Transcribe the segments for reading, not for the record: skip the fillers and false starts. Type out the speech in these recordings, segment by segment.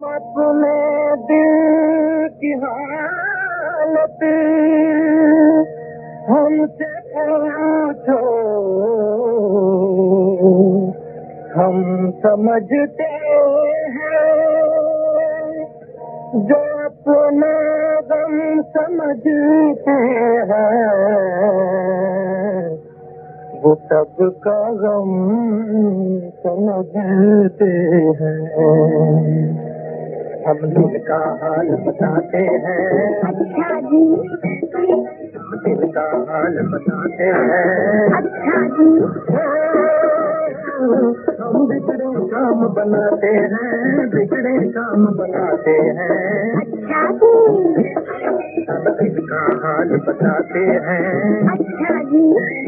अपने दिल की हालत हमसे पूछो, हम समझते हैं जो अपना गम समझते हैं, वो सबका गम समझते हैं। हम दिल का हाल बताते हैं, अच्छा जी, दिल का हाल बताते हैं, अच्छा जी, हम बिगड़े काम बनाते हैं, बिगड़े काम बनाते हैं, अच्छा जी, सब दिल का हाल बताते हैं, अच्छा जी,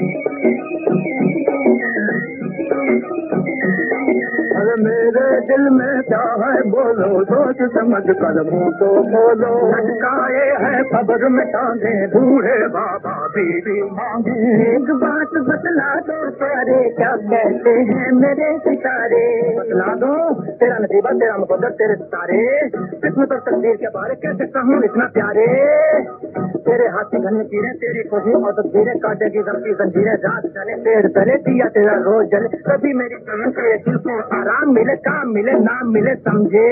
अरे मेरे दिल में क्या है बोलो, सोच समझ कर मुँह तो बोलो। लटकाए है खबर में टांगे, बूढ़े बाबा बीवी मांगे। एक बात बतला दो प्यारे, क्या कहते हैं मेरे सितारे। बतला दो तेरा नसीबा, तेरा मुकद्दर, तेरे सितारे। किस्मत और तकदीर के बारे कैसे कहूँ इतना प्यारे। तेरे हाथ की घनी चीरें, तेरी खुशी और तकदीरें, कांटे की दम की जंजीरें, रात चले पेड़ तले, दिया तेरा रोज जले। कभी मेरी कमी तेरे दिल को आराम मिले, काम मिले, नाम मिले, समझे।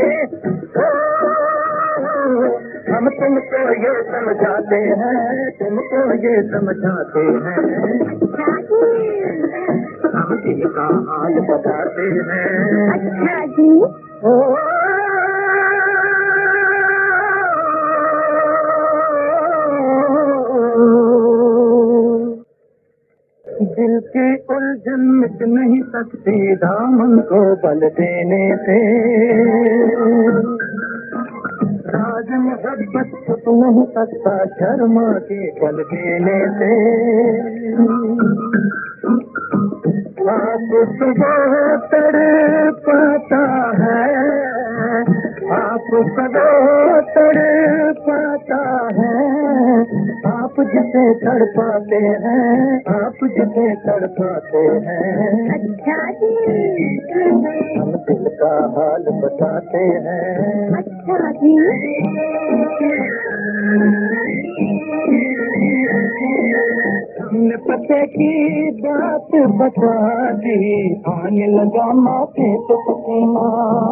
हम तुमको ये समझाते हैं, तुमको ये समझाते हैं, हम दिल का हाल बताते हैं, अच्छा जी, दिल की उलझन मिट नहीं सकती दामन को बल देने से। राज मोहब्बत छुप नहीं सकता शर्मा के बल देने से। आप सुबह तड़पाता है, आप सदा तड़पाता है, आप जिसे तड़पाते हैं, आप जिसे तड़पाते हैं, अच्छा जी, हम दिल का हाल बताते हैं, अच्छा जी, हमने पते की बात बता दी, आने लगा माथे तो पसीना।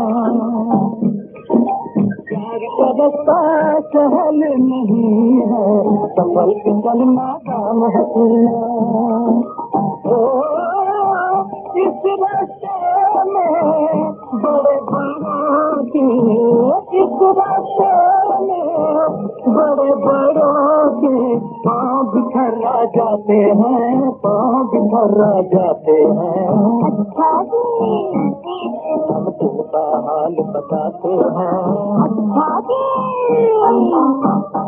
प्यार का रास्ता सहल नहीं है, संभल के चलना काम हसीना। ओ इस रास्ते में बड़े बड़ों की, इस रास्ते में बड़े बड़ों के पाँव बिखर जाते हैं, पाँव बिखर जाते हैं। अच्छा जी, हम तुमका हाल बताते हैं, अच्छा जी।